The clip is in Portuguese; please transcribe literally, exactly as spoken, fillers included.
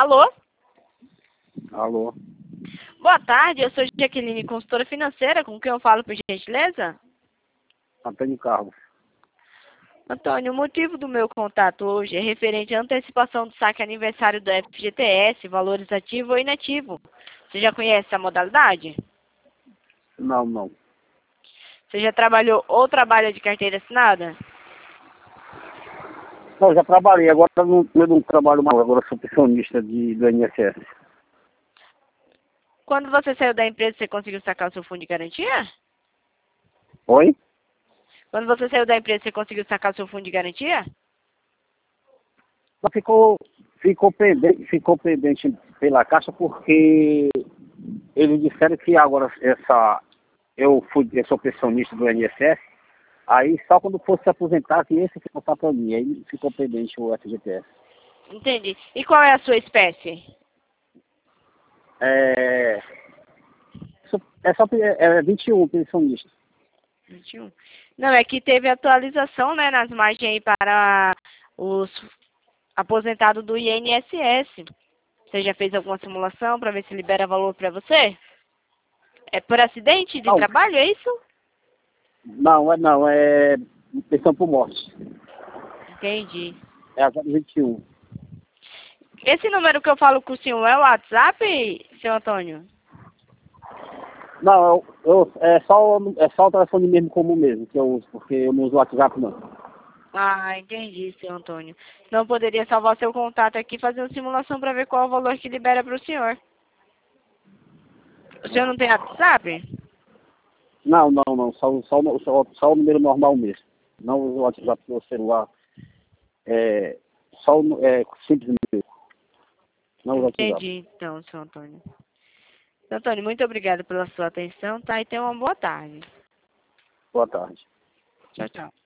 Alô? Alô? Boa tarde, eu sou Jaqueline, consultora financeira, com quem eu falo, por gentileza? Antônio Carlos. Antônio, o motivo do meu contato hoje é referente à antecipação do saque aniversário do F G T S, valores ativo ou inativo. Você já conhece essa modalidade? Não, não. Você já trabalhou ou trabalha de carteira assinada? Não, já trabalhei, agora não, eu não trabalho mais, agora sou pensionista de, do I N S S. Quando você saiu da empresa, você conseguiu sacar o seu fundo de garantia? Oi? Quando você saiu da empresa, você conseguiu sacar o seu fundo de garantia? Só ficou, ficou pendente, ficou pendente pela Caixa porque eles disseram que agora essa, eu, fui, eu sou pensionista do I N S S, aí só quando fosse se aposentar que esse ficou para mim, aí ficou pendente o F G T S. Entendi. E qual é a sua espécie? É, é só é vinte e um pensionista. vinte e um. Não, é que teve atualização, né, nas margens aí para os aposentados do I N S S. Você já fez alguma simulação para ver se libera valor para você? É por acidente de Não, trabalho, é isso? não, é não, é pensão por morte. Entendi. É a zero vinte e um. Esse número que eu falo com o senhor é o WhatsApp, seu Antônio? Não, eu, eu, é, só, é só o telefone mesmo comum mesmo que eu uso, porque eu não uso o WhatsApp não. Ah, entendi, seu Antônio. Não eu poderia salvar seu contato aqui e fazer uma simulação para ver qual é o valor que libera para o senhor. O senhor não tem WhatsApp? Não, não, não, só, só, só, só o número normal mesmo. Não uso o WhatsApp do celular. É, só o é, simples mesmo. Não uso o WhatsApp. Entendi, então, seu Antônio. Seu Antônio, muito obrigada pela sua atenção, tá? E tenha uma boa tarde. Boa tarde. Tchau, tchau.